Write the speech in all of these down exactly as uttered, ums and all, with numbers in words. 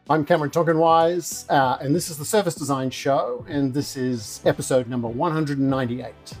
I'm Cameron Tonkinwise, uh, and this is the Service Design Show, and this is episode number one hundred ninety-eight.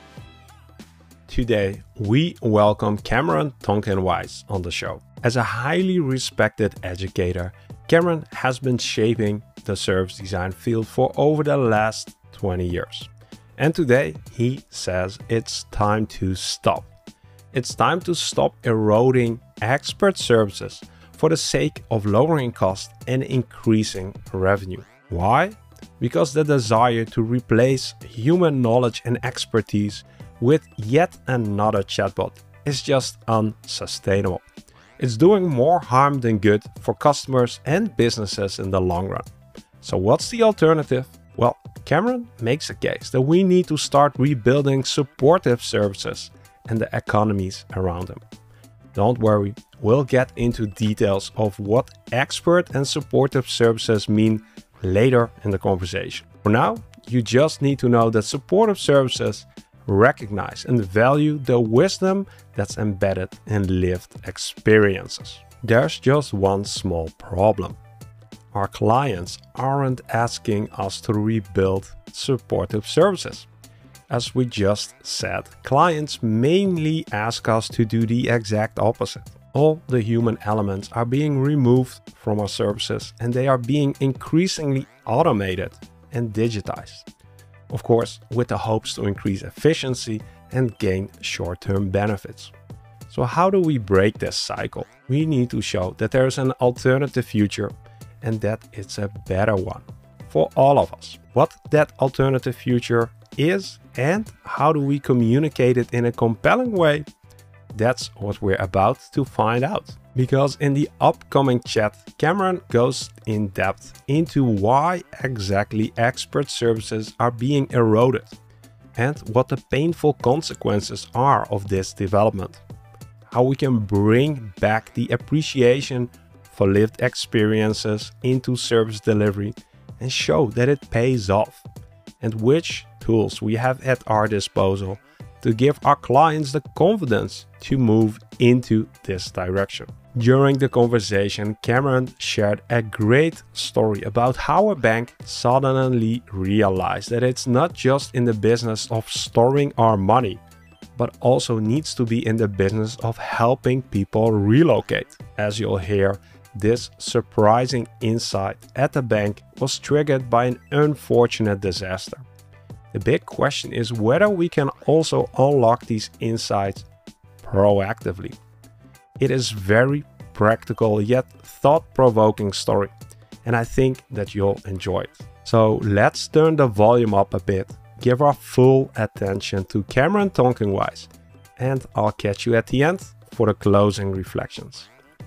Today, we welcome Cameron Tonkinwise on the show. As a highly respected educator, Cameron has been shaping the service design field for over the last twenty years. And today, he says it's time to stop. It's time to stop eroding expert services for the sake of lowering costs and increasing revenue. Why? Because the desire to replace human knowledge and expertise with yet another chatbot is just unsustainable. It's doing more harm than good for customers and businesses in the long run. So what's the alternative? Well, Cameron makes a case that we need to start rebuilding supportive services and the economies around them. Don't worry, we'll get into details of what expert and supportive services mean later in the conversation. For now, you just need to know that supportive services recognize and value the wisdom that's embedded in lived experiences. There's just one small problem. Our clients aren't asking us to rebuild supportive services. As we just said, clients mainly ask us to do the exact opposite. All the human elements are being removed from our services and they are being increasingly automated and digitized. Of course, with the hopes to increase efficiency and gain short-term benefits. So how do we break this cycle? We need to show that there is an alternative future and that it's a better one for all of us. What that alternative future is and how do we communicate it in a compelling way? That's what we're about to find out. Because in the upcoming chat, Cameron goes in depth into why exactly expert services are being eroded and what the painful consequences are of this development. How we can bring back the appreciation for lived experiences into service delivery and show that it pays off, and which tools we have at our disposal to give our clients the confidence to move into this direction. During the conversation, Cameron shared a great story about how a bank suddenly realized that it's not just in the business of storing our money, but also needs to be in the business of helping people relocate. As you'll hear, this surprising insight at the bank was triggered by an unfortunate disaster. The big question is whether we can also unlock these insights proactively. It is very practical yet thought-provoking story, and I think that you'll enjoy it. So let's turn the volume up a bit, give our full attention to Cameron Tonkinwise, and I'll catch you at the end for the closing reflections.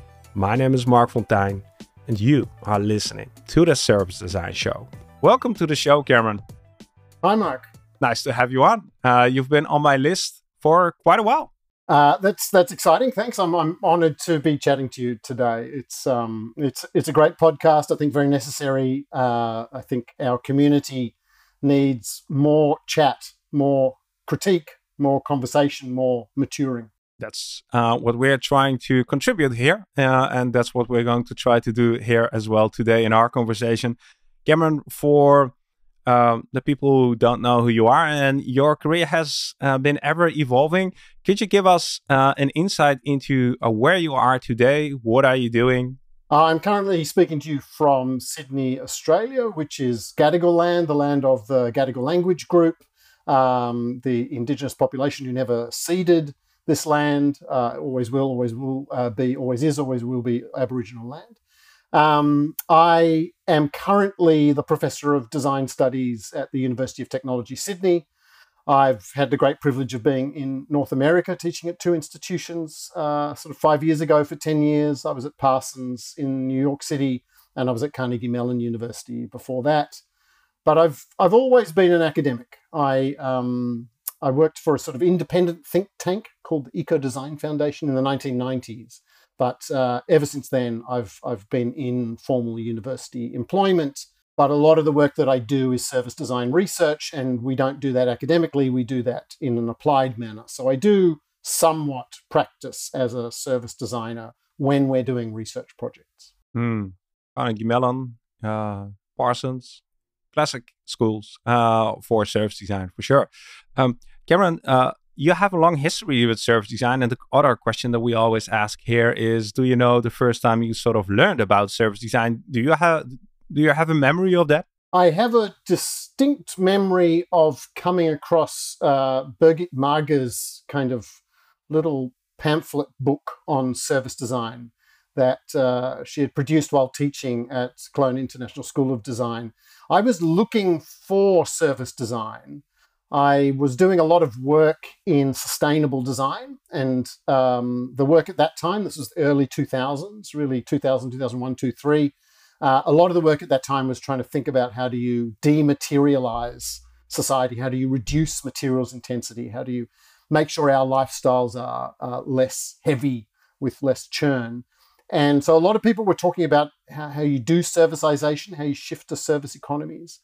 My name is Mark Fontijn, and you are listening to the Service Design Show. Welcome to the show, Cameron. Hi, Mark. Nice to have you on. Uh, you've been on my list for quite a while. Uh, that's that's exciting. Thanks. I'm I'm honoured to be chatting to you today. It's um it's it's a great podcast. I think very necessary. Uh, I think our community needs more chat, more critique, more conversation, more maturing. That's uh, what we're trying to contribute here, uh, and that's what we're going to try to do here as well today in our conversation. Cameron, for Um, the people who don't know who you are, and your career has uh, been ever evolving. Could you give us uh, an insight into uh, where you are today? What are you doing? I'm currently speaking to you from Sydney, Australia, which is Gadigal land, the land of the Gadigal language group, um, the indigenous population who never ceded this land, uh, always will, always will uh, be, always is, always will be Aboriginal land. Um, I am currently the Professor of Design Studies at the University of Technology, Sydney. I've had the great privilege of being in North America, teaching at two institutions, uh, sort of five years ago for ten years. I was at Parsons in New York City, and I was at Carnegie Mellon University before that. But I've I've always been an academic. I um, I worked for a sort of independent think tank called the Eco Design Foundation in the nineteen nineties. But uh, ever since then, I've I've been in formal university employment. But a lot of the work that I do is service design research, and we don't do that academically. We do that in an applied manner. So I do somewhat practice as a service designer when we're doing research projects. Mm. Carnegie Mellon, uh, Parsons, classic schools uh, for service design for sure. Um, Cameron, uh, you have a long history with service design, and the other question that we always ask here is: do you know the first time you sort of learned about service design? Do you have do you have a memory of that? I have a distinct memory of coming across uh, Birgit Marger's kind of little pamphlet book on service design that uh, she had produced while teaching at Cologne International School of Design. I was looking for service design. I was doing a lot of work in sustainable design, and um, the work at that time, this was the early two thousands, really two thousand, two thousand one, two, three, uh, a lot of the work at that time was trying to think about how do you dematerialize society, how do you reduce materials intensity, how do you make sure our lifestyles are uh, less heavy with less churn. And so a lot of people were talking about how, how you do servicization, how you shift to service economies.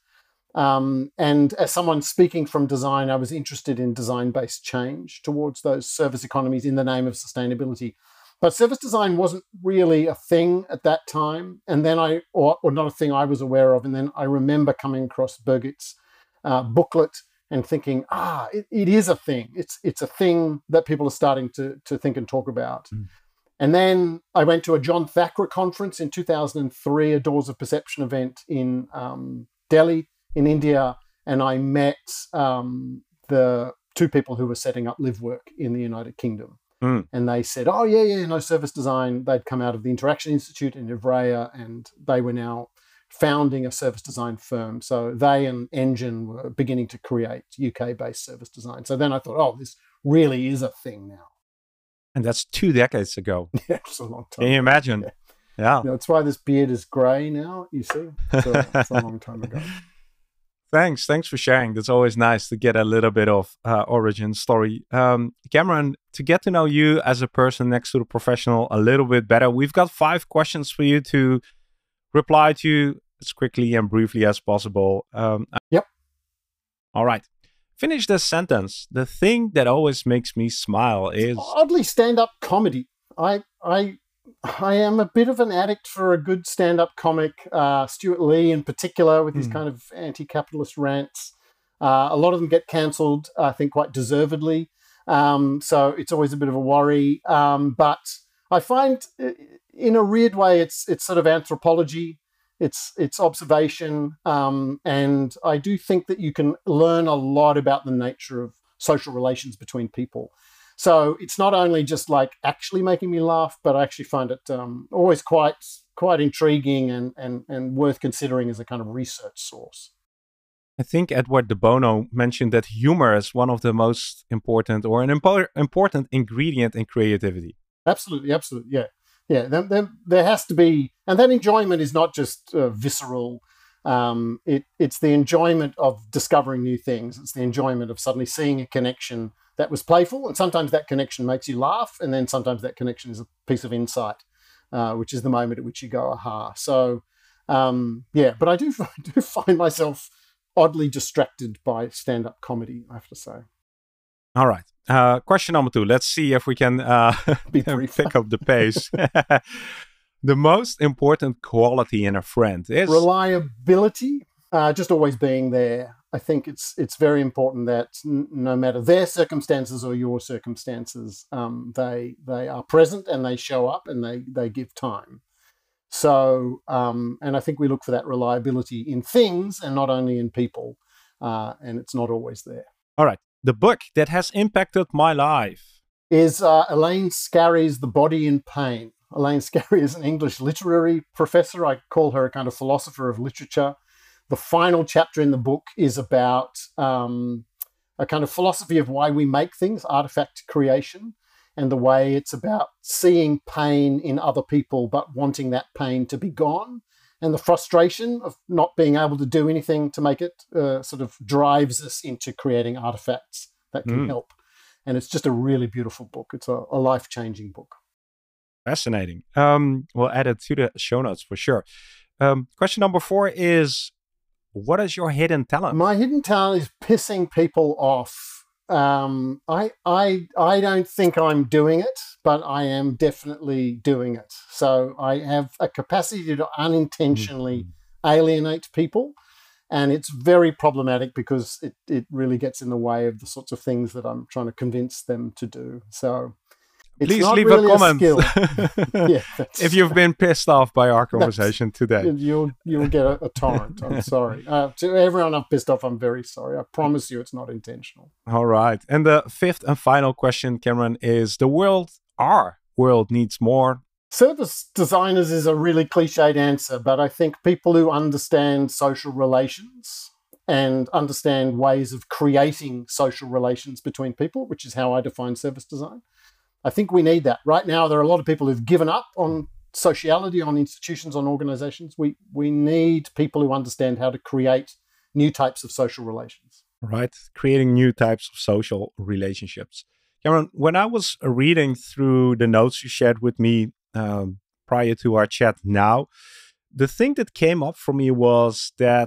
Um, and as someone speaking from design, I was interested in design-based change towards those service economies in the name of sustainability. But service design wasn't really a thing at that time. And then I, or, or not a thing I was aware of. And then I remember coming across Birgit's uh, booklet and thinking, ah, it, it is a thing. It's it's a thing that people are starting to, to think and talk about. Mm. And then I went to a John Thackra conference in two thousand three, a Doors of Perception event in um, Delhi, in India, and I met um, the two people who were setting up LiveWork in the United Kingdom. Mm. And they said, oh, yeah, yeah, no, service design. They'd come out of the Interaction Institute in Ivrea, and they were now founding a service design firm. So they and Engine were beginning to create U K-based service design. So then I thought, oh, this really is a thing now. And that's two decades ago. Yeah, it's a long time. Can you imagine? Yeah. Yeah. That's why this beard is grey now, you see. So it's a long time ago. Thanks. Thanks for sharing. That's always nice to get a little bit of uh, origin story. Um, Cameron, to get to know you as a person next to the professional a little bit better, we've got five questions for you to reply to as quickly and briefly as possible. Um, yep. All right. Finish this sentence. The thing that always makes me smile is... Oddly, stand-up comedy. I, I, I am a bit of an addict for a good stand-up comic. Uh, Stuart Lee in particular, with his mm. kind of anti-capitalist rants. Uh, a lot of them get cancelled, I think, quite deservedly. Um, so it's always a bit of a worry. Um, but I find, in a weird way, it's it's sort of anthropology. It's it's observation, um, and I do think that you can learn a lot about the nature of social relations between people. So it's not only just like actually making me laugh, but I actually find it um, always quite quite intriguing and, and and worth considering as a kind of research source. I think Edward de Bono mentioned that humor is one of the most important or an impo- important ingredient in creativity. Absolutely, absolutely, yeah. Yeah, there, there, there has to be, and that enjoyment is not just uh, visceral. Um, it, it's the enjoyment of discovering new things. It's the enjoyment of suddenly seeing a connection that was playful, and sometimes that connection makes you laugh, and then sometimes that connection is a piece of insight, uh, which is the moment at which you go, aha. So, um, yeah, but I do, I do find myself oddly distracted by stand-up comedy, I have to say. All right. Uh, question number two. Let's see if we can uh, pick up the pace. The most important quality in a friend is reliability. Uh, just always being there. I think it's it's very important that n- no matter their circumstances or your circumstances, um, they they are present and they show up and they they give time. So, um, and I think we look for that reliability in things and not only in people. Uh, and it's not always there. All right. The book that has impacted my life is uh, Elaine Scarry's The Body in Pain. Elaine Scarry is an English literary professor. I call her a kind of philosopher of literature. The final chapter in the book is about um, a kind of philosophy of why we make things, artifact creation, and the way it's about seeing pain in other people but wanting that pain to be gone. And the frustration of not being able to do anything to make it uh, sort of drives us into creating artifacts that can mm. help. And it's just a really beautiful book. It's a, a life-changing book. Fascinating. Um, we'll add it to the show notes for sure. Um, question number four is, what is your hidden talent? My hidden talent is pissing people off. Um, I, I, I don't think I'm doing it, but I am definitely doing it. So I have a capacity to unintentionally mm-hmm. alienate people. And it's very problematic because it, it really gets in the way of the sorts of things that I'm trying to convince them to do. So it's please not leave really a comment a yeah, if you've been pissed off by our conversation today. You'll you'll get a, a torrent. I'm sorry. Uh, to everyone I've pissed off, I'm very sorry. I promise you it's not intentional. All right. And the fifth and final question, Cameron, is the world, our world needs more service designers is a really cliched answer, but I think people who understand social relations and understand ways of creating social relations between people, which is how I define service design, I think we need that. Right now, there are a lot of people who've given up on sociality, on institutions, on organizations. We, we need people who understand how to create new types of social relations. Right, creating new types of social relationships. Cameron, when I was reading through the notes you shared with me um, prior to our chat now, the thing that came up for me was that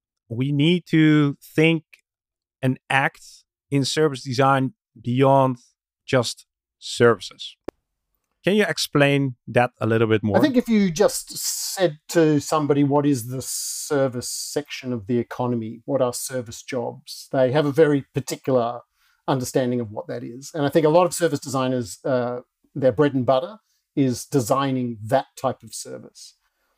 we need to think and act in service design beyond just services. Can you explain that a little bit more? I think if you just said to somebody, what is the service section of the economy? What are service jobs? They have a very particular understanding of what that is. And I think a lot of service designers, uh, their bread and butter is designing that type of service.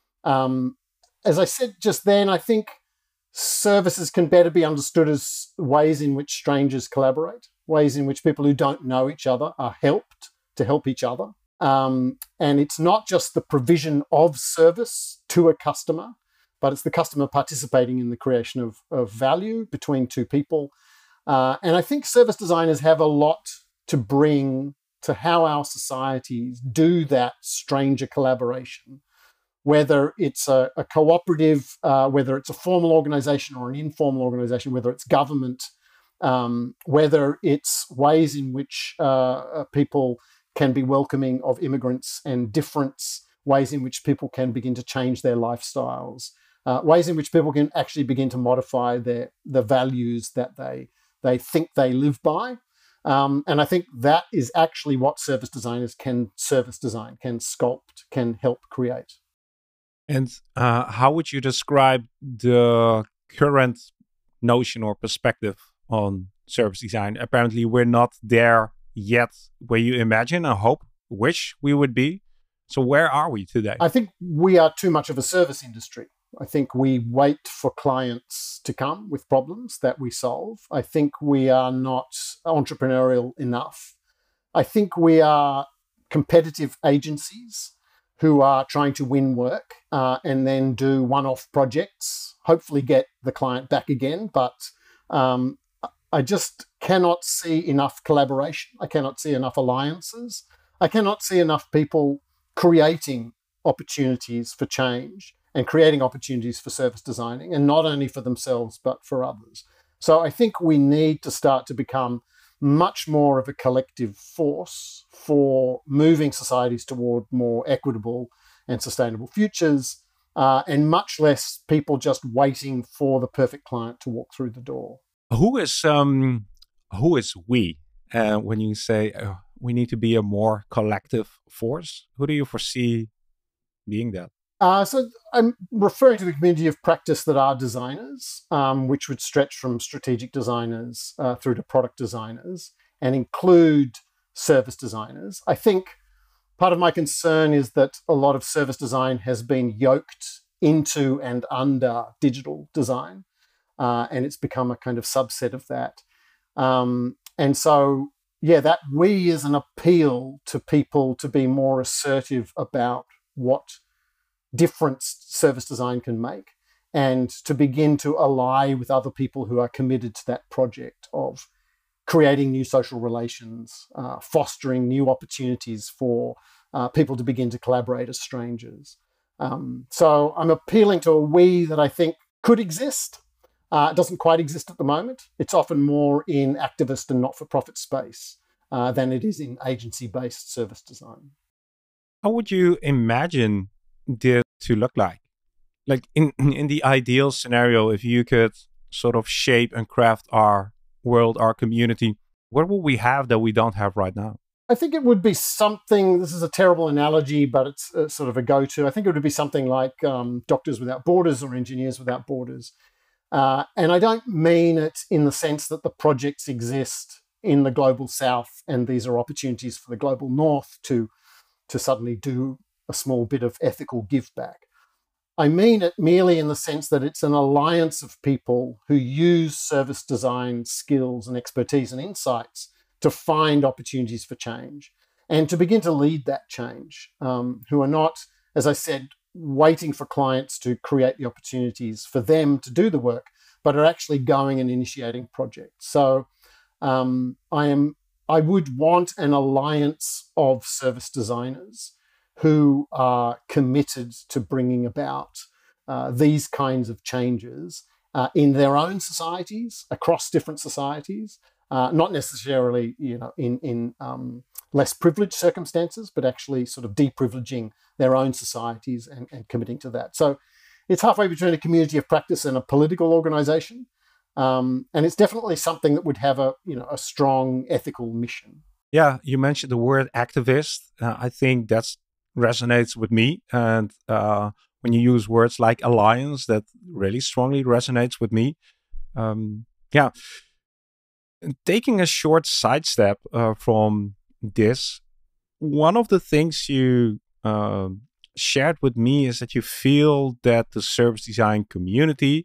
Um, as I said just then, I think services can better be understood as ways in which strangers collaborate, ways in which people who don't know each other are helped to help each other. Um, and it's not just the provision of service to a customer, but it's the customer participating in the creation of, of value between two people. Uh, and I think service designers have a lot to bring to how our societies do that stranger collaboration, whether it's a, a cooperative, uh, whether it's a formal organization or an informal organization, whether it's government, um, whether it's ways in which uh, people can be welcoming of immigrants and difference, ways in which people can begin to change their lifestyles, uh, ways in which people can actually begin to modify their the values that they they think they live by. Um, and I think that is actually what service designers can service design, can sculpt, can help create. And uh, how would you describe the current notion or perspective on service design? Apparently, we're not there yet where you imagine and hope, wish we would be. So where are we today? I think we are too much of a service industry. I think we wait for clients to come with problems that we solve. I think we are not entrepreneurial enough. I think we are competitive agencies who are trying to win work uh, and then do one-off projects, hopefully get the client back again. But um, I just cannot see enough collaboration. I cannot see enough alliances. I cannot see enough people creating opportunities for change and creating opportunities for service designing, and not only for themselves, but for others. So I think we need to start to become much more of a collective force for moving societies toward more equitable and sustainable futures, uh, and much less people just waiting for the perfect client to walk through the door. Who is um, who is we? Uh, when you say uh, we need to be a more collective force, who do you foresee being that? Uh, so I'm referring to the community of practice that are designers, um, which would stretch from strategic designers uh, through to product designers and include service designers. I think part of my concern is that a lot of service design has been yoked into and under digital design, uh, and it's become a kind of subset of that. Um, and so, yeah, that we is an appeal to people to be more assertive about what difference service design can make, and to begin to ally with other people who are committed to that project of creating new social relations, uh, fostering new opportunities for uh, people to begin to collaborate as strangers. Um, so I'm appealing to a we that I think could exist. Uh, it doesn't quite exist at the moment. It's often more in activist and not-for-profit space uh, than it is in agency-based service design. How would you imagine this to look like? Like in, in the ideal scenario, if you could sort of shape and craft our world, our community What will we have that we don't have right now? I think it would be something, this is a terrible analogy, but it's a, sort of a go-to. I think it would be something like um, Doctors Without Borders or Engineers Without Borders. Uh, and I don't mean it in the sense that the projects exist in the global south and these are opportunities for the global north to, to suddenly do a small bit of ethical give back. I mean it merely in the sense that it's an alliance of people who use service design skills and expertise and insights to find opportunities for change and to begin to lead that change, um, who are not, as I said, waiting for clients to create the opportunities for them to do the work, but are actually going and initiating projects. So um, I am, I would want an alliance of service designers who are committed to bringing about uh, these kinds of changes uh, in their own societies, across different societies, uh, not necessarily, you know, in, in um, less privileged circumstances, but actually sort of deprivileging their own societies and, and committing to that. So it's halfway between a community of practice and a political organization. Um, and it's definitely something that would have a, you know, a strong ethical mission. Yeah, you mentioned the word activist. Uh, I think that's resonates with me. And uh, when you use words like alliance, that really strongly resonates with me. Um, yeah. Taking a short sidestep uh, from this, one of the things you uh, shared with me is that you feel that the service design community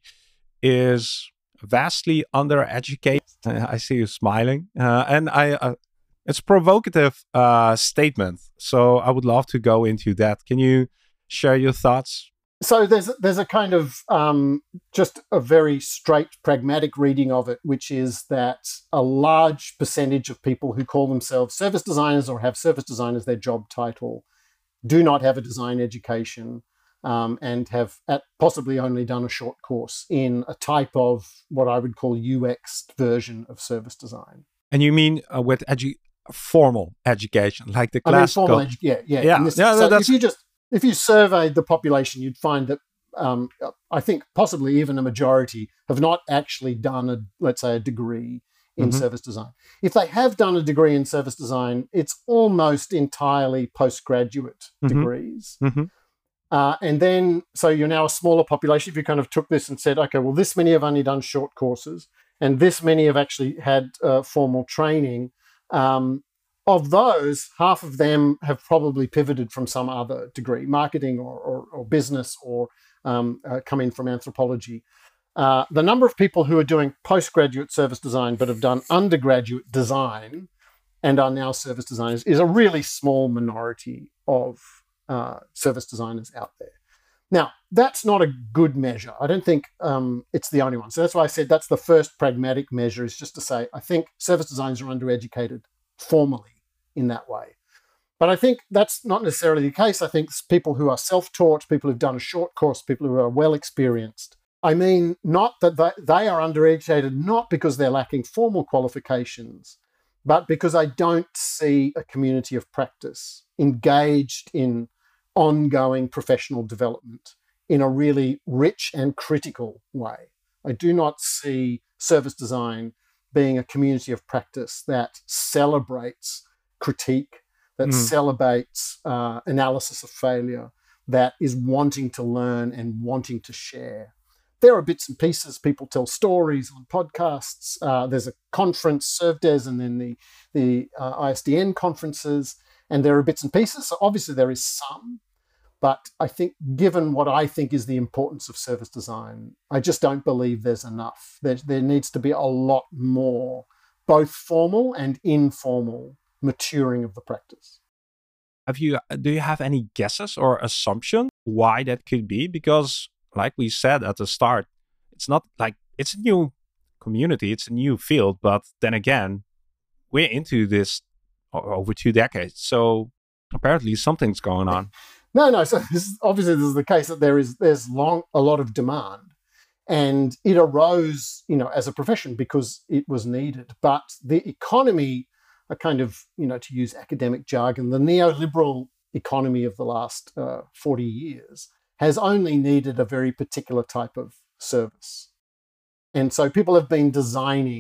is vastly undereducated. Uh, I see you smiling. Uh, and I... Uh, It's a provocative uh, statement, so I would love to go into that. Can you share your thoughts? So there's there's a kind of um, just a very straight, pragmatic reading of it, which is that a large percentage of people who call themselves service designers or have service design as their job title do not have a design education um, and have at possibly only done a short course in a type of what I would call U X version of service design. And you mean uh, with edu- formal education, like the I mean, classical? formal edu- yeah, yeah. Yeah, This, yeah so that's... if you just if you surveyed the population, you'd find that um, I think possibly even a majority have not actually done a, let's say, a degree in mm-hmm. service design. If they have done a degree in service design, it's almost entirely postgraduate mm-hmm. degrees. Mm-hmm. Uh, and then, so you're now a smaller population. If you kind of took this and said, okay, well, this many have only done short courses, and this many have actually had uh, formal training. Um, of those, half of them have probably pivoted from some other degree, marketing or, or, or business, or um, uh, come in from anthropology. Uh, the number of people who are doing postgraduate service design but have done undergraduate design and are now service designers is a really small minority of uh, service designers out there. Now, that's not a good measure. I don't think um, it's the only one. So that's why I said that's the first pragmatic measure, is just to say, I think service designers are undereducated formally in that way. But I think that's not necessarily the case. I think people who are self-taught, people who've done a short course, people who are well experienced. I mean, not that they, they are undereducated, not because they're lacking formal qualifications, but because I don't see a community of practice engaged in ongoing professional development in a really rich and critical way. I do not see service design being a community of practice that celebrates critique, that mm. celebrates uh, analysis of failure, that is wanting to learn and wanting to share. There are bits and pieces. People tell stories on podcasts. Uh, there's a conference, ServDes, and then the, the uh, I S D N conferences, and there are bits and pieces. So obviously there is some. But I think, given what I think is the importance of service design, I just don't believe there's enough. There, there needs to be a lot more, both formal and informal, maturing of the practice. Have you? Do you have any guesses or assumption why that could be? Because, like we said at the start, it's not like it's a new community, it's a new field. But then again, we're into this over two decades, so apparently something's going on. No, no. So this is, obviously, this is the case that there is there's long a lot of demand, and it arose, you know, as a profession because it was needed. But the economy, a kind of, you know, to use academic jargon, the neoliberal economy of the last uh, forty years has only needed a very particular type of service, and so people have been designing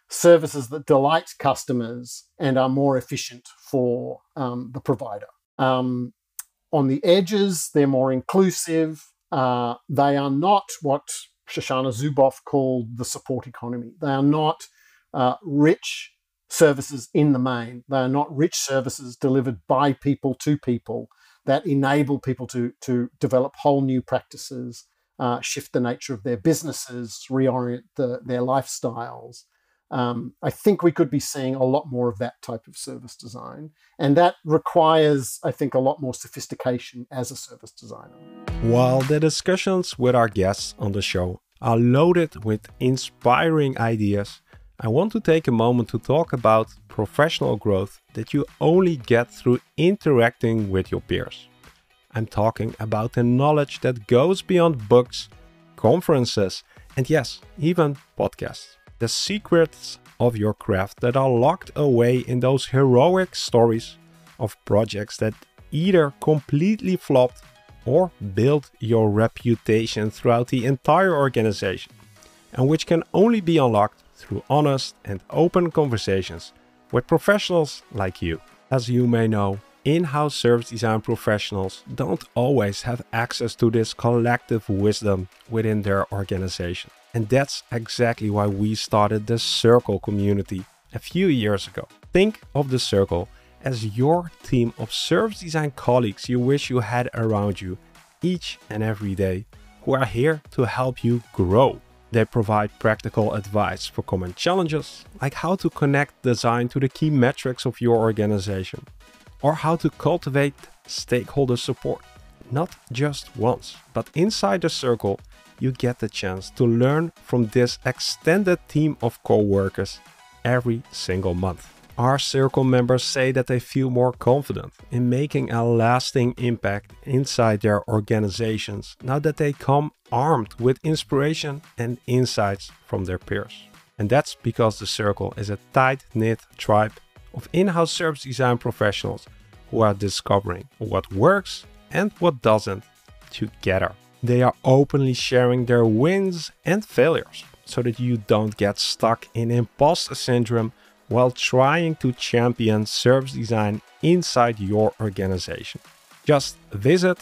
services that delight customers and are more efficient for um, the provider. Um, on the edges, they're more inclusive. Uh, they are not what Shoshana Zuboff called the support economy. They are not uh, rich services in the main. They are not rich services delivered by people to people that enable people to, to develop whole new practices, uh, shift the nature of their businesses, reorient the, their lifestyles. Um, I think we could be seeing a lot more of that type of service design. And that requires, I think, a lot more sophistication as a service designer. While the discussions with our guests on the show are loaded with inspiring ideas, I want to take a moment to talk about professional growth that you only get through interacting with your peers. I'm talking about the knowledge that goes beyond books, conferences, and yes, even podcasts. The secrets of your craft that are locked away in those heroic stories of projects that either completely flopped or built your reputation throughout the entire organization, and which can only be unlocked through honest and open conversations with professionals like you. As you may know, in-house service design professionals don't always have access to this collective wisdom within their organization. And that's exactly why we started the Circle community a few years ago. Think of the Circle as your team of service design colleagues you wish you had around you each and every day, who are here to help you grow. They provide practical advice for common challenges, like how to connect design to the key metrics of your organization, or how to cultivate stakeholder support. Not just once, but inside the Circle, you get the chance to learn from this extended team of co-workers every single month. Our Circle members say that they feel more confident in making a lasting impact inside their organizations now that they come armed with inspiration and insights from their peers. And that's because the Circle is a tight-knit tribe of in-house service design professionals who are discovering what works and what doesn't together. They are openly sharing their wins and failures so that you don't get stuck in imposter syndrome while trying to champion service design inside your organization. Just visit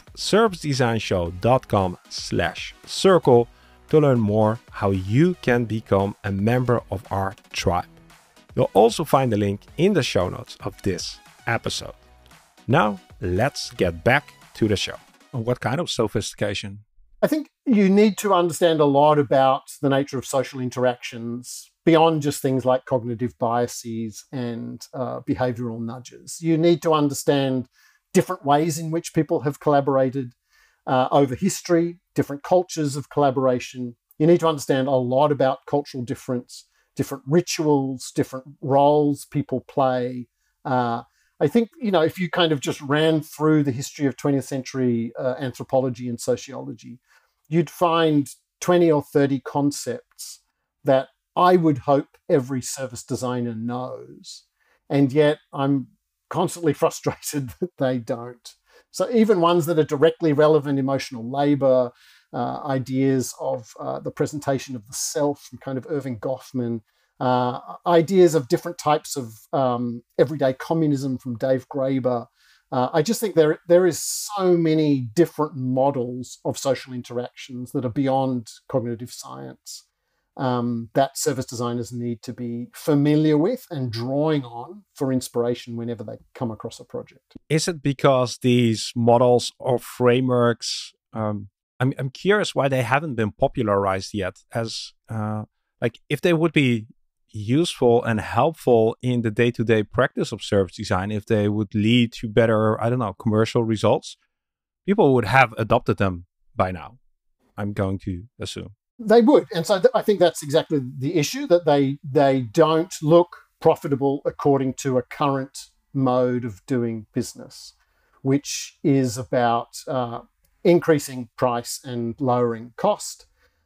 servicedesignshow.com slash circle to learn more how you can become a member of our tribe. You'll also find the link in the show notes of this episode. Now, let's get back to the show. What kind of sophistication? I think you need to understand a lot about the nature of social interactions beyond just things like cognitive biases and uh, behavioral nudges. You need to understand different ways in which people have collaborated uh, over history, different cultures of collaboration. You need to understand a lot about cultural difference, different rituals, different roles people play. Uh, I think, you know, if you kind of just ran through the history of twentieth century uh, anthropology and sociology, you'd find twenty or thirty concepts that I would hope every service designer knows. And yet I'm constantly frustrated that they don't. So even ones that are directly relevant, emotional labor, uh, ideas of uh, the presentation of the self from kind of Irving Goffman, uh, ideas of different types of um, everyday communism from Dave Graeber. Uh, I just think there there is so many different models of social interactions that are beyond cognitive science um, that service designers need to be familiar with and drawing on for inspiration whenever they come across a project. Is it because these models or frameworks, um, I'm, I'm curious why they haven't been popularized yet, as uh, like if they would be useful and helpful in the day-to-day practice of service design, if they would lead to better, I don't know, commercial results, people would have adopted them by now, I'm going to assume. They would. And so th- I think that's exactly the issue, that they they don't look profitable according to a current mode of doing business, which is about uh, increasing price and lowering cost,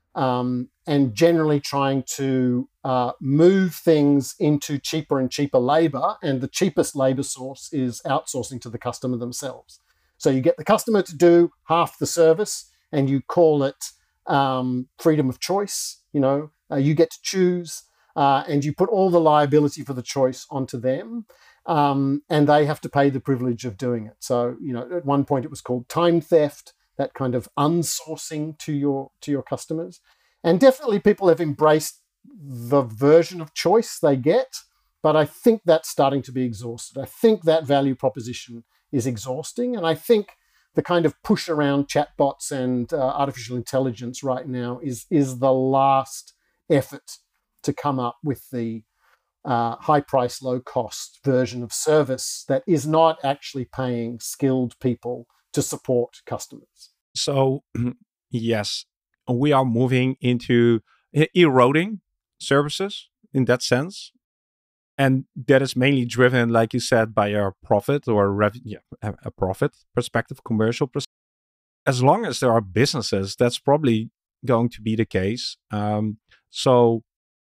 um, and generally trying to uh, move things into cheaper and cheaper labor. And the cheapest labor source is outsourcing to the customer themselves. So you get the customer to do half the service and you call it um, freedom of choice. You know, uh, you get to choose. uh, and you put all the liability for the choice onto them, um, and they have to pay the privilege of doing it. So, you know, at one point it was called time theft, that kind of unsourcing to your to your customers. And definitely people have embraced the version of choice they get, but I think that's starting to be exhausted. I think that value proposition is exhausting, and I think the kind of push around chatbots and uh, artificial intelligence right now is, is the last effort to come up with the uh, high price, low cost version of service that is not actually paying skilled people to support customers. So, yes, we are moving into eroding services in that sense. And that is mainly driven, like you said, by a profit or rev- yeah, a, a profit perspective, commercial perspective. As long as there are businesses, that's probably going to be the case. Um, so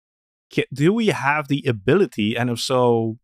do we have the ability, and if so,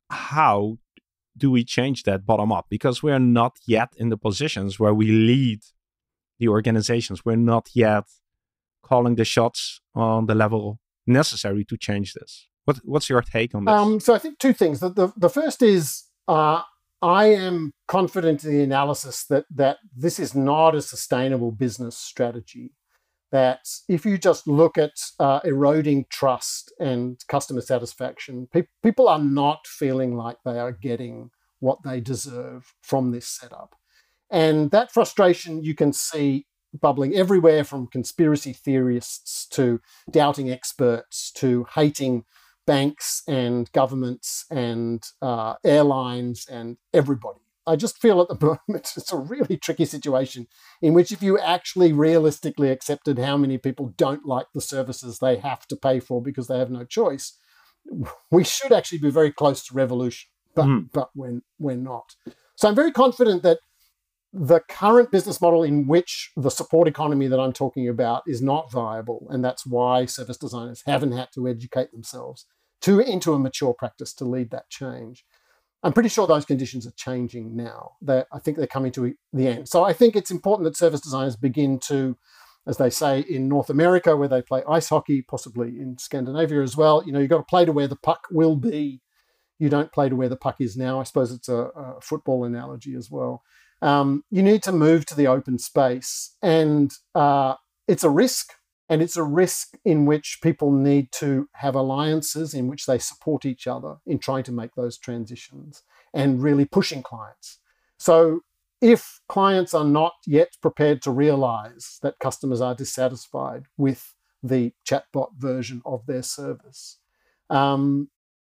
how do we change that bottom up? Because we're not yet in the positions where we lead the organizations. We're not yet calling the shots on the level necessary to change this. What, what's your take on this? Um, so I think two things. The, the, the first is uh, I am confident in the analysis that, that this is not a sustainable business strategy. That if you just look at uh, eroding trust and customer satisfaction, pe- people are not feeling like they are getting what they deserve from this setup. And that frustration you can see bubbling everywhere, from conspiracy theorists to doubting experts to hating banks and governments and uh, airlines and everybody. I just feel at the moment it's a really tricky situation in which if you actually realistically accepted how many people don't like the services they have to pay for because they have no choice, we should actually be very close to revolution, but, mm. but we're, we're not. So I'm very confident that the current business model in which the support economy that I'm talking about is not viable, and that's why service designers haven't had to educate themselves to into a mature practice to lead that change. I'm pretty sure those conditions are changing now. They're, I think they're coming to the end. So I think it's important that service designers begin to, as they say in North America, where they play ice hockey, possibly in Scandinavia as well, you know, you've got to play to where the puck will be. You don't play to where the puck is now. I suppose it's a, a football analogy as well. Um, you need to move to the open space, and uh, it's a risk, and it's a risk in which people need to have alliances in which they support each other in trying to make those transitions and really pushing clients. So if clients are not yet prepared to realize that customers are dissatisfied with the chatbot version of their service, um,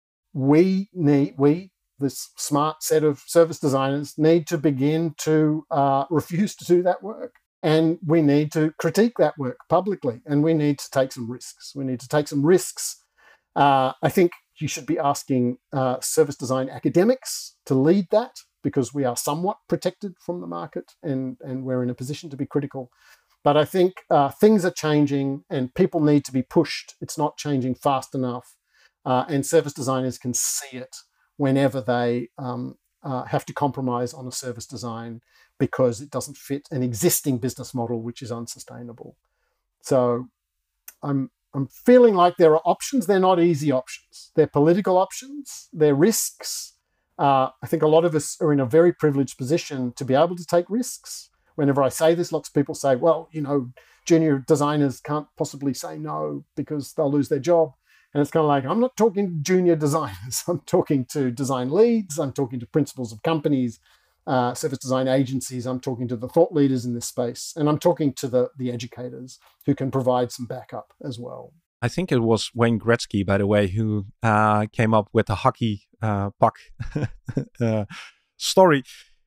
we need, we, this smart set of service designers, need to begin to uh, refuse to do that work. And we need to critique that work publicly, and we need to take some risks. We need to take some risks. Uh, I think you should be asking uh, service design academics to lead that, because we are somewhat protected from the market, and, and we're in a position to be critical. But I think uh, things are changing and people need to be pushed. It's not changing fast enough. Uh, and service designers can see it whenever they um, uh, have to compromise on a service design because it doesn't fit an existing business model, which is unsustainable. So I'm I'm feeling like there are options. They're not easy options. They're political options. They're risks. Uh, I think a lot of us are in a very privileged position to be able to take risks. Whenever I say this, lots of people say, well, you know, junior designers can't possibly say no because they'll lose their job. And it's kind of like, I'm not talking to junior designers. I'm talking to design leads. I'm talking to principals of companies, uh, service design agencies. I'm talking to the thought leaders in this space. And I'm talking to the, the educators who can provide some backup as well. I think it was Wayne Gretzky, by the way, who uh, came up with the hockey uh, puck uh, story.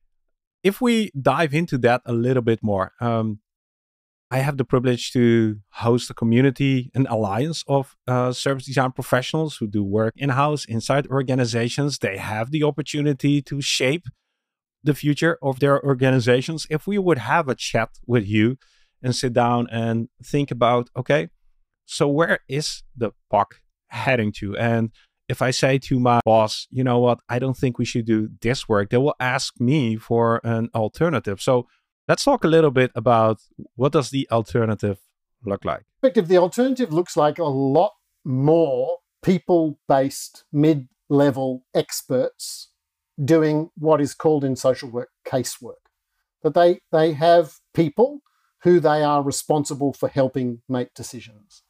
If we dive into that a little bit more, um, I have the privilege to host a community, an alliance of uh, service design professionals who do work in-house inside organizations. They have the opportunity to shape the future of their organizations. If we would have a chat with you and sit down and think about, okay, so where is the puck heading to? And if I say to my boss, you know what, I don't think we should do this work, they will ask me for an alternative. So let's talk a little bit about what does the alternative look like? The alternative looks like a lot more people-based mid-level experts doing what is called in social work casework. That they, they have people who they are responsible for helping make decisions.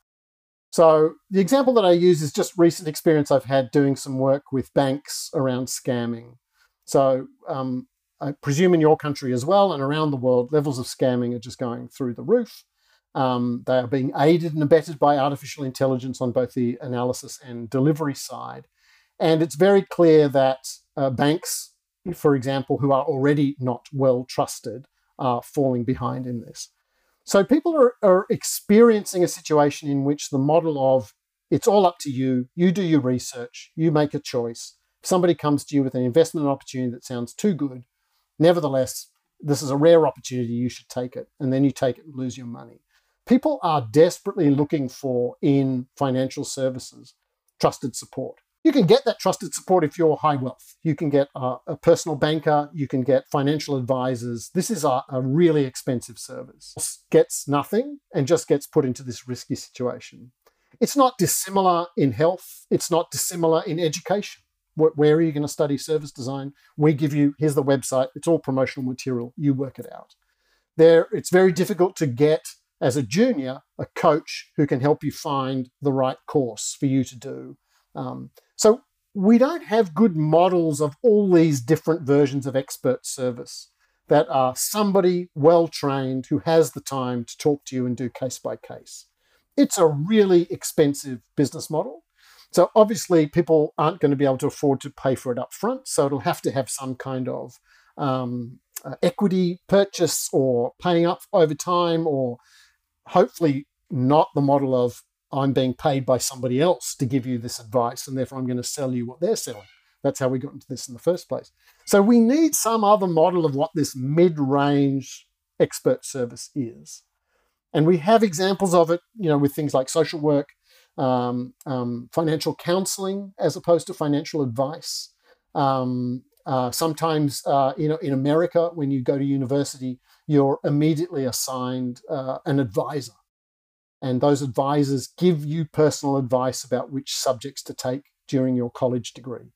So the example that I use is just recent experience I've had doing some work with banks around scamming. So um, I presume in your country as well and around the world, levels of scamming are just going through the roof. Um, they are being aided and abetted by artificial intelligence on both the analysis and delivery side. And it's very clear that uh, banks, for example, who are already not well trusted, are falling behind in this. So people are, are experiencing a situation in which the model of it's all up to you, you do your research, you make a choice. If somebody comes to you with an investment opportunity that sounds too good, nevertheless, this is a rare opportunity, you should take it, and then you take it and lose your money. People are desperately looking for, in financial services, trusted support. You can get that trusted support if you're high wealth. You can get a, a personal banker, you can get financial advisors. This is a, a really expensive service. Gets nothing and just gets put into this risky situation. It's not dissimilar in health. It's not dissimilar in education. Where, where are you going to study service design? We give you, here's the website. It's all promotional material. You work it out. There, it's very difficult to get, as a junior, a coach who can help you find the right course for you to do. Um, so we don't have good models of all these different versions of expert service that are somebody well-trained who has the time to talk to you and do case by case. It's a really expensive business model. So obviously people aren't going to be able to afford to pay for it up front. So it'll have to have some kind of um, uh, equity purchase or paying up over time, or hopefully not the model of I'm being paid by somebody else to give you this advice and therefore I'm going to sell you what they're selling. That's how we got into this in the first place. So we need some other model of what this mid-range expert service is. And we have examples of it, you know, with things like social work, um, um, financial counseling as opposed to financial advice. Um, uh, sometimes, uh, you know, in America, when you go to university, you're immediately assigned uh, an advisor. And those advisors give you personal advice about which subjects to take during your college degree.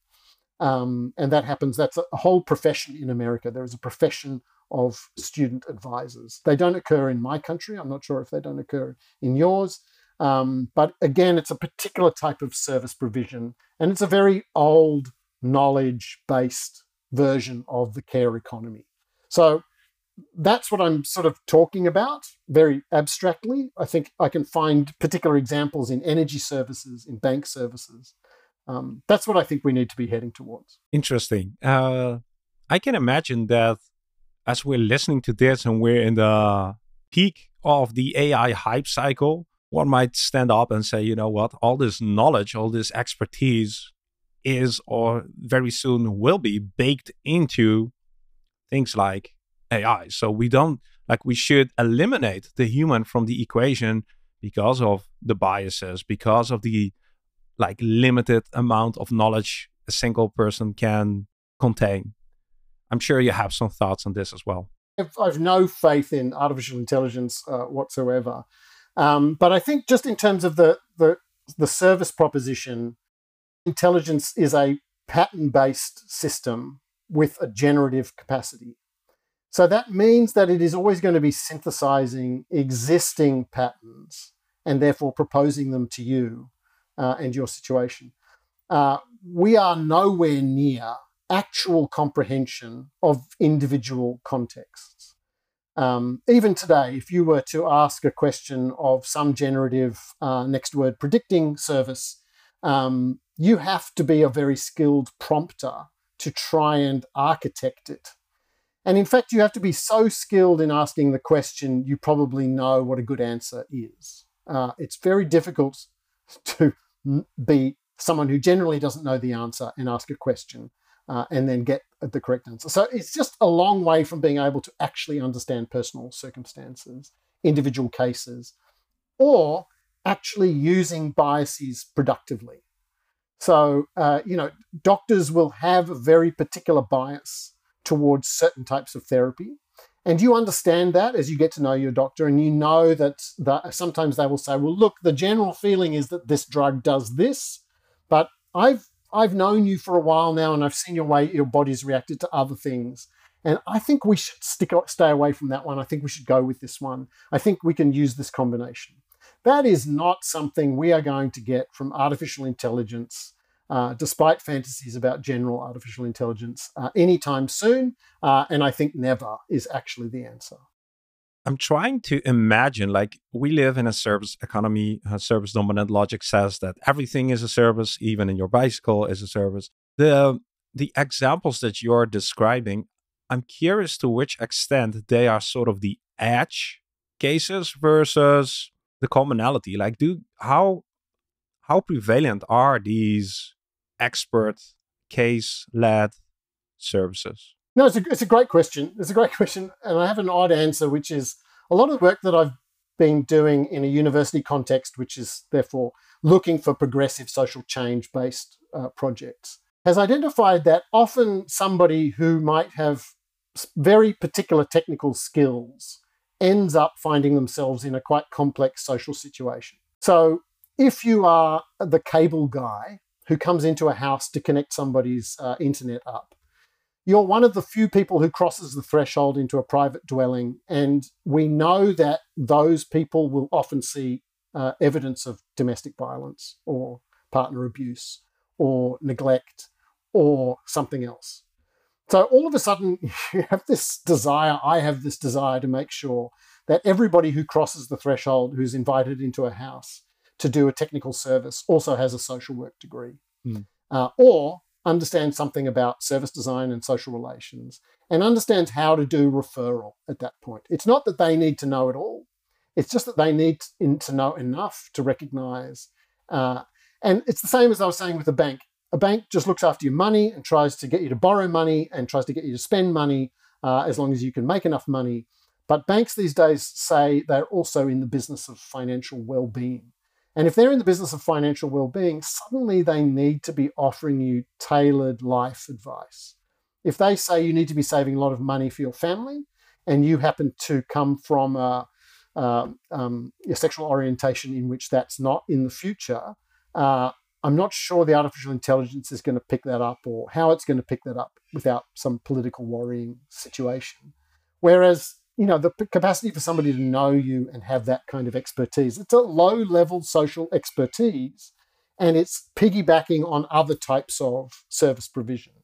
Um, and that happens, that's a whole profession in America. There is a profession of student advisors. They don't occur in my country. I'm not sure if they don't occur in yours. Um, but again, it's a particular type of service provision. And it's a very old knowledge-based version of the care economy. So that's what I'm sort of talking about very abstractly. I think I can find particular examples in energy services, in bank services. Um, that's what I think we need to be heading towards. Interesting. Uh, I can imagine that as we're listening to this and we're in the peak of the A I hype cycle, one might stand up and say, you know what, all this knowledge, all this expertise is or very soon will be baked into things like A I. So we don't, like we should eliminate the human from the equation because of the biases, because of the like limited amount of knowledge a single person can contain. I'm sure you have some thoughts on this as well. I've, I've no faith in artificial intelligence uh, whatsoever. Um, but I think just in terms of the, the, the service proposition, intelligence is a pattern-based system with a generative capacity. So that means that it is always going to be synthesizing existing patterns and therefore proposing them to you uh, and your situation. Uh, we are nowhere near actual comprehension of individual contexts. Um, even today, if you were to ask a question of some generative uh, next word predicting service, um, you have to be a very skilled prompter to try and architect it. And in fact, you have to be so skilled in asking the question, you probably know what a good answer is. Uh, it's very difficult to be someone who generally doesn't know the answer and ask a question uh, and then get the correct answer. So it's just a long way from being able to actually understand personal circumstances, individual cases, or actually using biases productively. So, uh, you know, doctors will have a very particular bias towards certain types of therapy. And you understand that as you get to know your doctor, and you know that, that sometimes they will say, well, look, the general feeling is that this drug does this, But I've I've known you for a while now, and I've seen your way your body's reacted to other things. And I think we should stick stay away from that one. I think we should go with this one. I think we can use this combination. That is not something we are going to get from artificial intelligence, uh, despite fantasies about general artificial intelligence, uh, anytime soon. Uh, and I think never is actually the answer. I'm trying to imagine, like, we live in a service economy. Uh, service dominant logic says that everything is a service, even in your bicycle is a service. The the examples that you're describing, I'm curious to which extent they are sort of the edge cases versus the commonality. Like, do how how prevalent are these expert case-led services? No, it's a, it's a great question. It's a great question. And I have an odd answer, which is a lot of the work that I've been doing in a university context, which is therefore looking for progressive social change-based uh, projects, has identified that often somebody who might have very particular technical skills ends up finding themselves in a quite complex social situation. So if you are the cable guy who comes into a house to connect somebody's uh, internet up, you're one of the few people who crosses the threshold into a private dwelling, and we know that those people will often see uh, evidence of domestic violence or partner abuse or neglect or something else. So all of a sudden, you have this desire, I have this desire to make sure that everybody who crosses the threshold, who's invited into a house to do a technical service, also has a social work degree. Mm. Uh, or understands something about service design and social relations, and understands how to do referral at that point. It's not that they need to know it all. It's just that they need to know enough to recognize. Uh, and it's the same as I was saying with a bank. A bank just looks after your money and tries to get you to borrow money and tries to get you to spend money uh, as long as you can make enough money. But banks these days say they're also in the business of financial well-being. And if they're in the business of financial well-being, suddenly they need to be offering you tailored life advice. If they say you need to be saving a lot of money for your family, and you happen to come from a, a, um, a sexual orientation in which that's not in the future, uh, I'm not sure the artificial intelligence is going to pick that up, or how it's going to pick that up without some political worrying situation. Whereas, you know, the capacity for somebody to know you and have that kind of expertise, it's a low-level social expertise, and it's piggybacking on other types of service provision.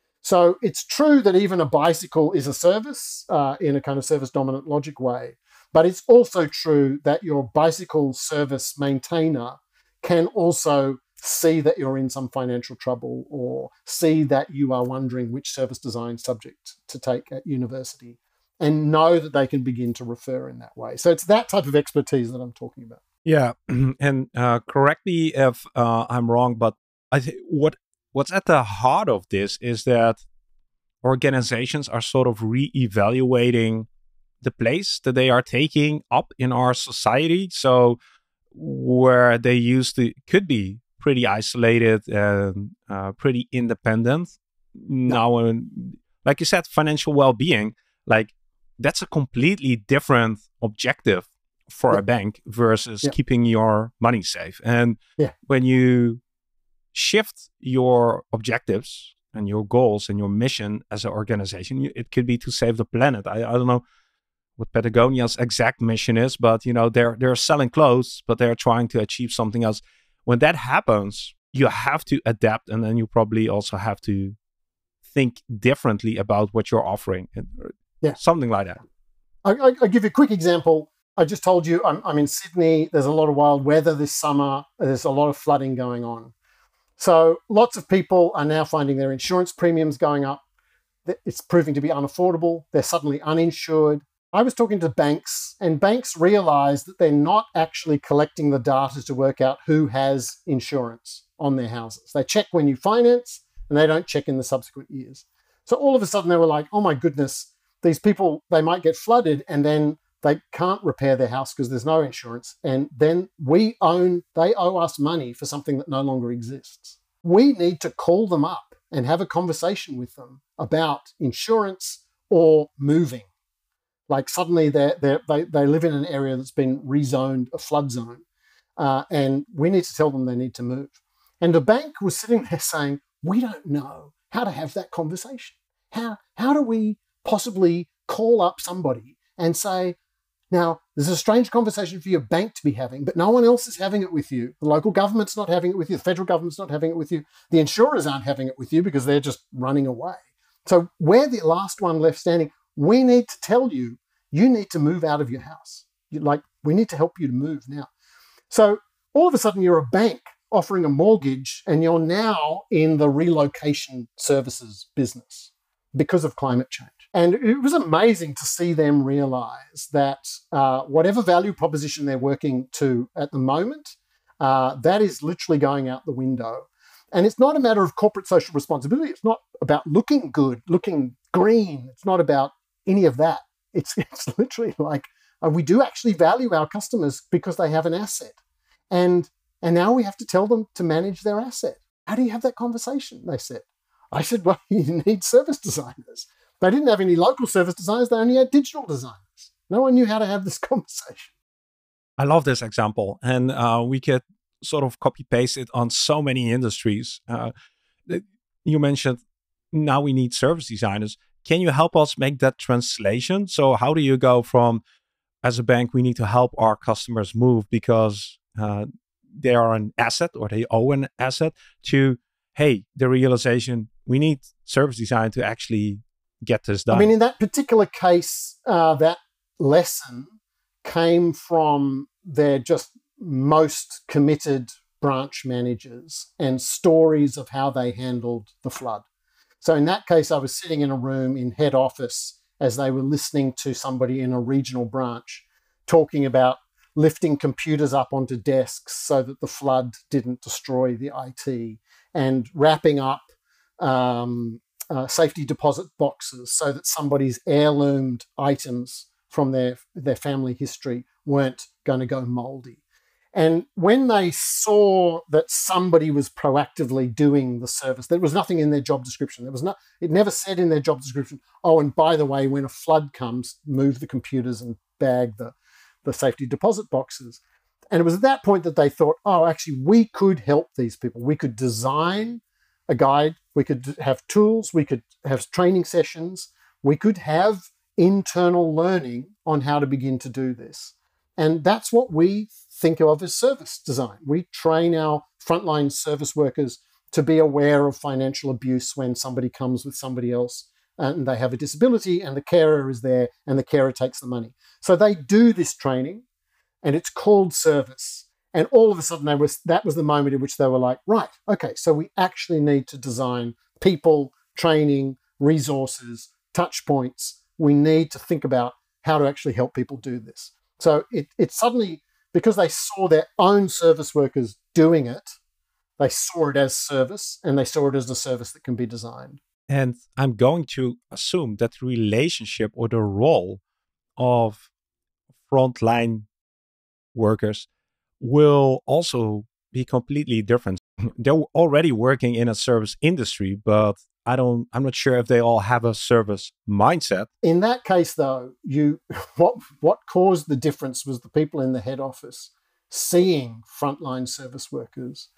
So it's true that even a bicycle is a service uh, in a kind of service-dominant logic way, but it's also true that your bicycle service maintainer can also see that you're in some financial trouble, or see that you are wondering which service design subject to take at university, and know that they can begin to refer in that way. So it's that type of expertise that I'm talking about. Yeah, and uh, correct me if uh, I'm wrong, but I think what what's at the heart of this is that organizations are sort of re-evaluating the place that they are taking up in our society. So where they used to could be pretty isolated and uh, pretty independent, now, in, like you said, financial well-being, like, that's a completely different objective for yeah. a bank versus yeah. keeping your money safe. And yeah. when you shift your objectives and your goals and your mission as an organization, it could be to save the planet. I, I don't know what Patagonia's exact mission is, but you know, they're they're selling clothes, but they're trying to achieve something else. When that happens, you have to adapt, and then you probably also have to think differently about what you're offering. Yeah, something like that. I, I, I'll give you a quick example. I just told you I'm, I'm in Sydney. There's a lot of wild weather this summer. There's a lot of flooding going on. So lots of people are now finding their insurance premiums going up. It's proving to be unaffordable. They're suddenly uninsured. I was talking to banks, and banks realize that they're not actually collecting the data to work out who has insurance on their houses. They check when you finance, and they don't check in the subsequent years. So all of a sudden they were like, oh my goodness, these people, they might get flooded and then they can't repair their house because there's no insurance. And then we own, they owe us money for something that no longer exists. We need to call them up and have a conversation with them about insurance or moving. Like suddenly they're, they're, they they live in an area that's been rezoned a flood zone, uh, and we need to tell them they need to move. And the bank was sitting there saying, we don't know how to have that conversation. How, how do we possibly call up somebody and say, now, there's a strange conversation for your bank to be having, but no one else is having it with you. The local government's not having it with you. The federal government's not having it with you. The insurers aren't having it with you because they're just running away. So we're the last one left standing. We need to tell you, you need to move out of your house. You, like, we need to help you to move now. So all of a sudden, you're a bank offering a mortgage, and you're now in the relocation services business because of climate change. And it was amazing to see them realize that uh, whatever value proposition they're working to at the moment, uh, that is literally going out the window. And it's not a matter of corporate social responsibility. It's not about looking good, looking green. It's not about any of that. It's, it's literally like uh, we do actually value our customers because they have an asset. And, and now we have to tell them to manage their asset. How do you have that conversation? They said. I said, well, you need service designers. They didn't have any local service designers. They only had digital designers. No one knew how to have this conversation. I love this example. And uh, we could sort of copy paste it on so many industries. Uh, you mentioned now we need service designers. Can you help us make that translation? So how do you go from, as a bank, we need to help our customers move because uh, they are an asset or they owe an asset, to, hey, the realization we need service design to actually get this done? I mean, in that particular case, uh, that lesson came from their just most committed branch managers and stories of how they handled the flood. So in that case, I was sitting in a room in head office as they were listening to somebody in a regional branch talking about lifting computers up onto desks so that the flood didn't destroy the I T, and wrapping up um, Uh, safety deposit boxes so that somebody's heirloomed items from their, their family history weren't going to go moldy. And when they saw that somebody was proactively doing the service, there was nothing in their job description. There was no, it never said in their job description, oh, and by the way, when a flood comes, move the computers and bag the, the safety deposit boxes. And it was at that point that they thought, oh, actually, we could help these people. We could design a guide, we could have tools, we could have training sessions, we could have internal learning on how to begin to do this. And that's what we think of as service design. We train our frontline service workers to be aware of financial abuse when somebody comes with somebody else and they have a disability and the carer is there and the carer takes the money. So they do this training and it's called service. And all of a sudden, they was, that was the moment in which they were like, right, okay, so we actually need to design people, training, resources, touch points. We need to think about how to actually help people do this. So it, it suddenly, because they saw their own service workers doing it, they saw it as service and they saw it as a service that can be designed. And I'm going to assume that the relationship or the role of frontline workers will also be completely different. They're already working in a service industry, but I don't, I'm not sure if they all have a service mindset. In that case, though, you what what caused the difference was the people in the head office seeing frontline service workers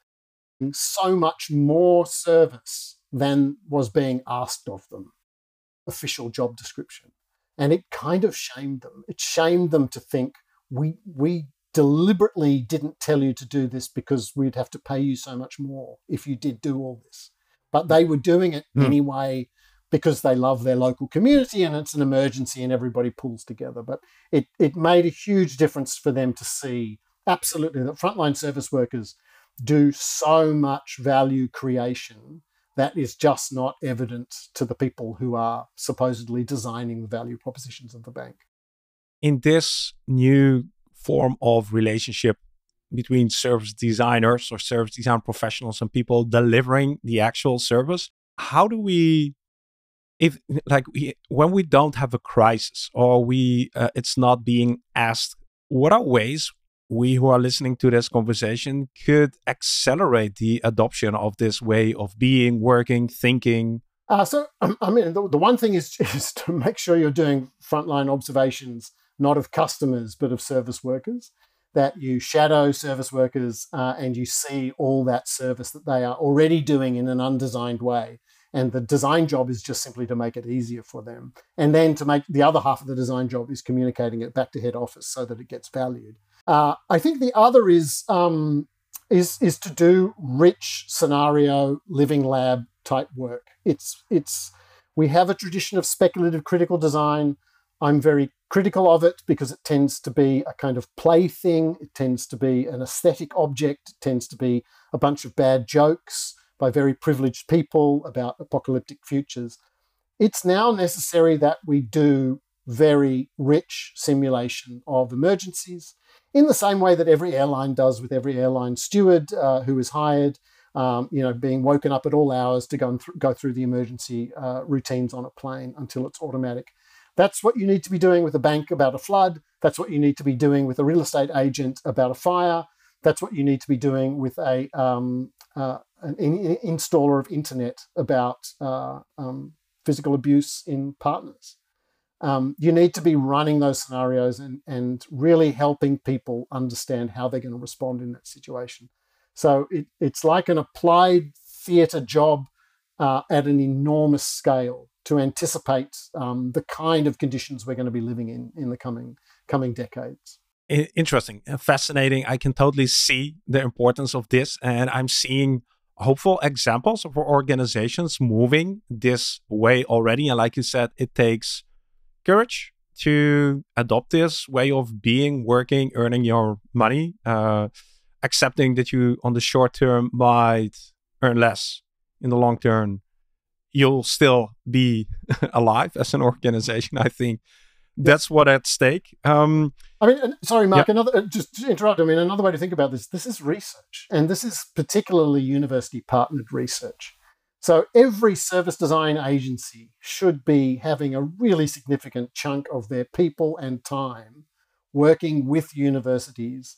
so much more service than was being asked of them, official job description. And it kind of shamed them. It shamed them to think, we we deliberately didn't tell you to do this because we'd have to pay you so much more if you did do all this. But they were doing it mm. anyway because they love their local community and it's an emergency and everybody pulls together. But it, it made a huge difference for them to see absolutely that frontline service workers do so much value creation that is just not evident to the people who are supposedly designing the value propositions of the bank. In this new form of relationship between service designers or service design professionals and people delivering the actual service, how do we, if like we, when we don't have a crisis or we uh, it's not being asked, what are ways we who are listening to this conversation could accelerate the adoption of this way of being, working, thinking? Uh, so um, I mean, the, the one thing is, is to make sure you're doing frontline observations, not of customers, but of service workers. that you shadow service workers uh, and you see all that service that they are already doing in an undesigned way. And the design job is just simply to make it easier for them. And then to make the other half of the design job is communicating it back to head office so that it gets valued. Uh, I think the other is, um, is, is to do rich scenario living lab type work. It's, it's, we have a tradition of speculative critical design. I'm very critical of it because it tends to be a kind of plaything. It tends to be an aesthetic object. It tends to be a bunch of bad jokes by very privileged people about apocalyptic futures. It's now necessary that we do very rich simulation of emergencies in the same way that every airline does with every airline steward uh, who is hired, um, you know, being woken up at all hours to go, and th- go through the emergency uh, routines on a plane until it's automatic. That's what you need to be doing with a bank about a flood. That's what you need to be doing with a real estate agent about a fire. That's what you need to be doing with a um, uh, an in- installer of internet about uh, um, physical abuse in partners. Um, you need to be running those scenarios and, and really helping people understand how they're going to respond in that situation. So it, it's like an applied theatre job uh, at an enormous scale to anticipate um, the kind of conditions we're going to be living in in the coming coming decades. Interesting, fascinating. I can totally see the importance of this, and I'm seeing hopeful examples of organizations moving this way already. And like you said, it takes courage to adopt this way of being, working, earning your money, uh, accepting that you on the short term might earn less. In the long term, you'll still be alive as an organization. I think that's what at stake. Um, I mean, sorry, Mark, yeah. another, just to interrupt. I mean, another way to think about this, this is research, and this is particularly university partnered research. So every service design agency should be having a really significant chunk of their people and time working with universities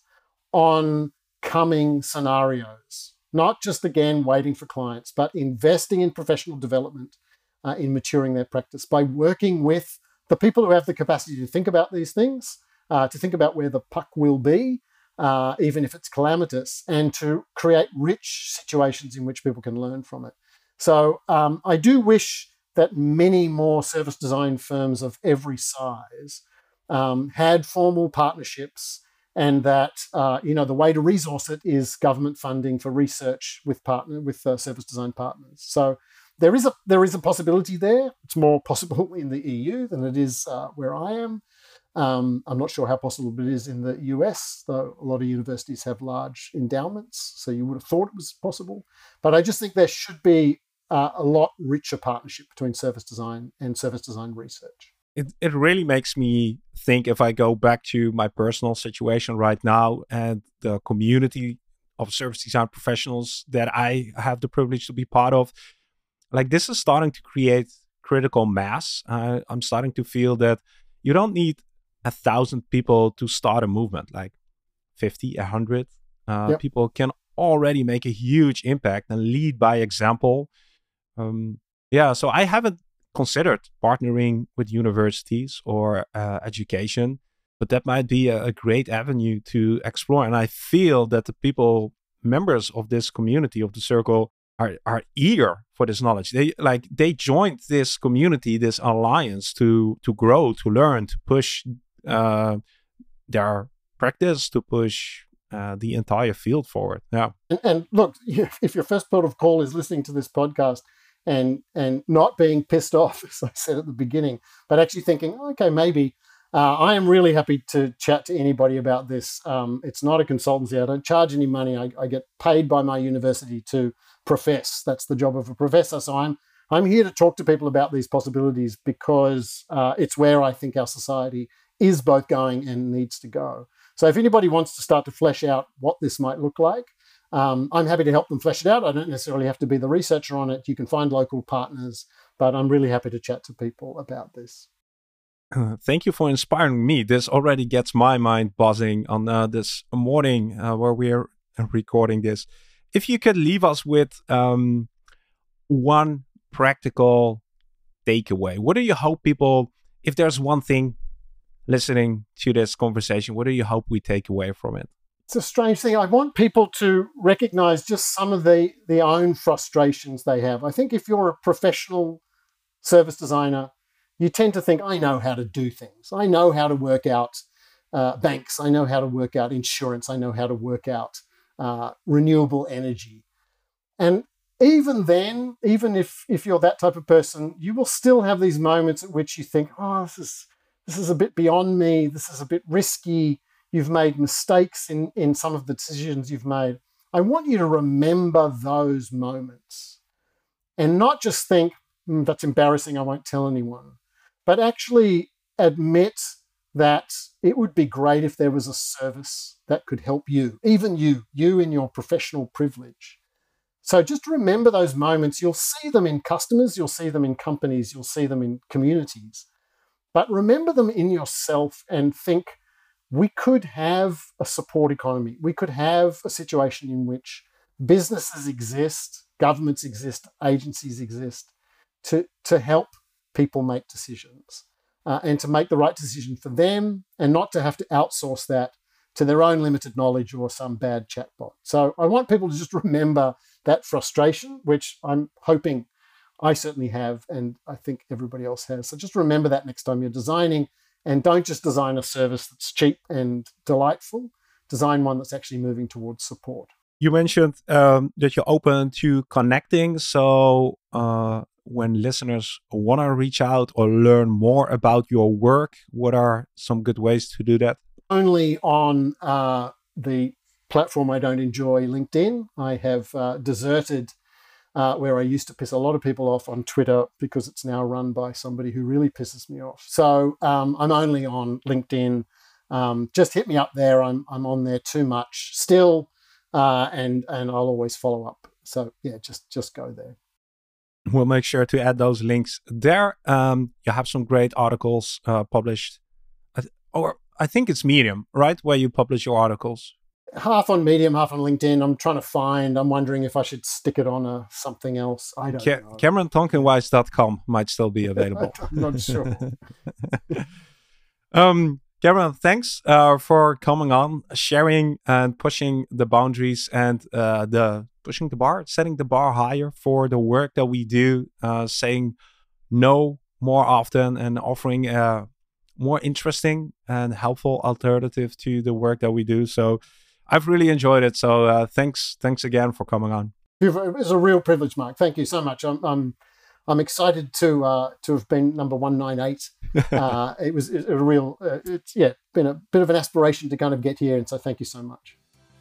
on coming scenarios, not just, again, waiting for clients, but investing in professional development, uh, in maturing their practice by working with the people who have the capacity to think about these things, uh, to think about where the puck will be, uh, even if it's calamitous, and to create rich situations in which people can learn from it. So um, I do wish that many more service design firms of every size um, had formal partnerships, and that uh, you know the way to resource it is government funding for research with partner with uh, service design partners. So there is a there is a possibility there. It's more possible in the E U than it is uh, where I am. Um, I'm not sure how possible it is in the U S, though a lot of universities have large endowments, so you would have thought it was possible. But I just think there should be uh, a lot richer partnership between service design and service design research. It, it really makes me think, if I go back to my personal situation right now and the community of service design professionals that I have the privilege to be part of, like this is starting to create critical mass. Uh, I'm starting to feel that you don't need a thousand people to start a movement. Like fifty, a hundred uh, yep. people can already make a huge impact and lead by example. Um, yeah, so I haven't considered partnering with universities or uh, education, but that might be a, a great avenue to explore. And I feel that the people, members of this community, of the circle, are are eager for this knowledge. They like they joined this community, this alliance, to to grow, to learn, to push uh, their practice, to push uh, the entire field forward. Yeah. And, and look, if your first port of call is listening to this podcast and and not being pissed off, as I said at the beginning, but actually thinking, okay, maybe uh, I am really happy to chat to anybody about this. Um, it's not a consultancy. I don't charge any money. I, I get paid by my university to profess. That's the job of a professor. So I'm I'm here to talk to people about these possibilities because uh, it's where I think our society is both going and needs to go. So if anybody wants to start to flesh out what this might look like, um, I'm happy to help them flesh it out. I don't necessarily have to be the researcher on it. You can find local partners, but I'm really happy to chat to people about this. Uh, thank you for inspiring me. This already gets my mind buzzing on uh, this morning uh, where we're recording this. If you could leave us with um, one practical takeaway, what do you hope people, if there's one thing listening to this conversation? What do you hope we take away from it? It's a strange thing. I want people to recognize just some of the, the own frustrations they have. I think if you're a professional service designer, you tend to think, I know how to do things. I know how to work out uh, banks. I know how to work out insurance. I know how to work out uh, renewable energy. And even then, even if, if you're that type of person, you will still have these moments at which you think, oh, this is, this is a bit beyond me. This is a bit risky. You've made mistakes in, in some of the decisions you've made. I want you to remember those moments and not just think, mm, that's embarrassing, I won't tell anyone, but actually admit that it would be great if there was a service that could help you, even you, you in your professional privilege. So just remember those moments. You'll see them in customers, you'll see them in companies, you'll see them in communities. But remember them in yourself and think, we could have a support economy. We could have a situation in which businesses exist, governments exist, agencies exist to, to help people make decisions uh, and to make the right decision for them and not to have to outsource that to their own limited knowledge or some bad chatbot. So I want people to just remember that frustration, which I'm hoping I certainly have, and I think everybody else has. So just remember that next time you're designing, and don't just design a service that's cheap and delightful. Design one that's actually moving towards support. You mentioned um, that you're open to connecting. So uh, when listeners want to reach out or learn more about your work, what are some good ways to do that? Only on uh, the platform I don't enjoy, LinkedIn. I have uh, deserted uh, where I used to piss a lot of people off on Twitter because it's now run by somebody who really pisses me off. So um, I'm only on LinkedIn. Um, just hit me up there. I'm I'm on there too much still, uh, and and I'll always follow up. So yeah, just just go there. We'll make sure to add those links there. Um, you have some great articles uh, published, or I think it's Medium, right, where you publish your articles. Half on Medium, half on LinkedIn. I'm trying to find. I'm wondering if I should stick it on a something else. I don't Ca- know. Cameron Tonkin Wise dot com might still be available. I'm not sure. um, Cameron, thanks uh, for coming on, sharing and pushing the boundaries and uh, the pushing the bar, setting the bar higher for the work that we do, uh, saying no more often and offering a more interesting and helpful alternative to the work that we do. So I've really enjoyed it. So uh, thanks, thanks again for coming on. It was a real privilege, Mark. Thank you so much. I'm, I'm, I'm excited to uh, to have been number one ninety-eight. Uh, it was a real, uh, it's yeah, been a bit of an aspiration to kind of get here, and so thank you so much.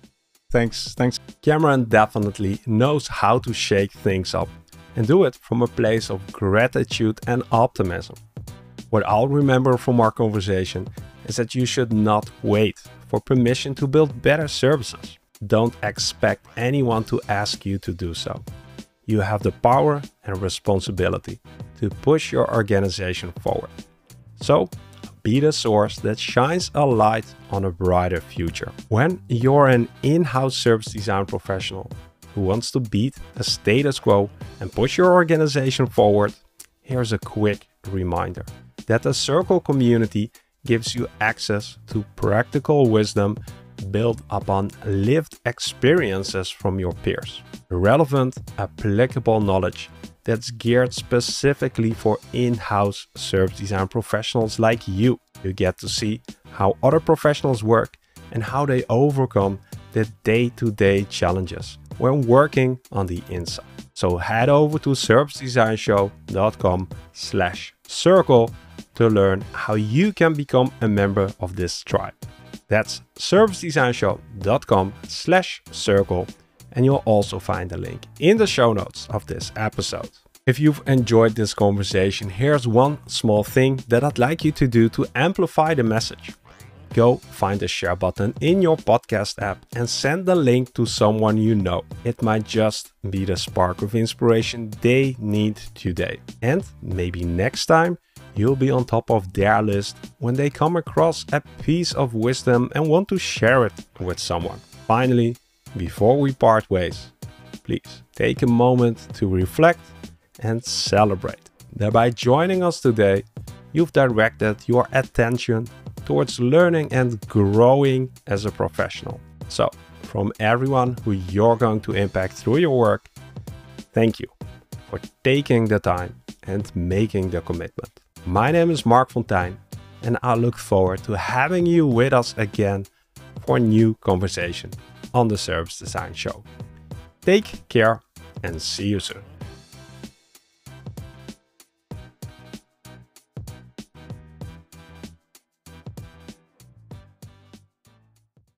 Thanks, thanks. Cameron definitely knows how to shake things up and do it from a place of gratitude and optimism. What I'll remember from our conversation is that you should not wait for permission to build better services. Don't expect anyone to ask you to do so. You have the power and responsibility to push your organization forward. So, be the source that shines a light on a brighter future. When you're an in-house service design professional who wants to beat the status quo and push your organization forward, here's a quick reminder that the Circle community gives you access to practical wisdom built upon lived experiences from your peers. Relevant, applicable knowledge that's geared specifically for in-house service design professionals like you. You get to see how other professionals work and how they overcome the day-to-day challenges when working on the inside. So head over to service design show dot com slash circle to learn how you can become a member of this tribe. That's service design show dot com slash circle, and you'll also find the link in the show notes of this episode. If you've enjoyed this conversation, here's one small thing that I'd like you to do to amplify the message. Go find the share button in your podcast app and send the link to someone you know. It might just be the spark of inspiration they need today. And maybe next time you'll be on top of their list when they come across a piece of wisdom and want to share it with someone. Finally, before we part ways, please take a moment to reflect and celebrate that by joining us today, you've directed your attention towards learning and growing as a professional. So, from everyone who you're going to impact through your work, thank you for taking the time and making the commitment. My name is Mark Fontijn, and I look forward to having you with us again for a new conversation on the Service Design Show. Take care and see you soon.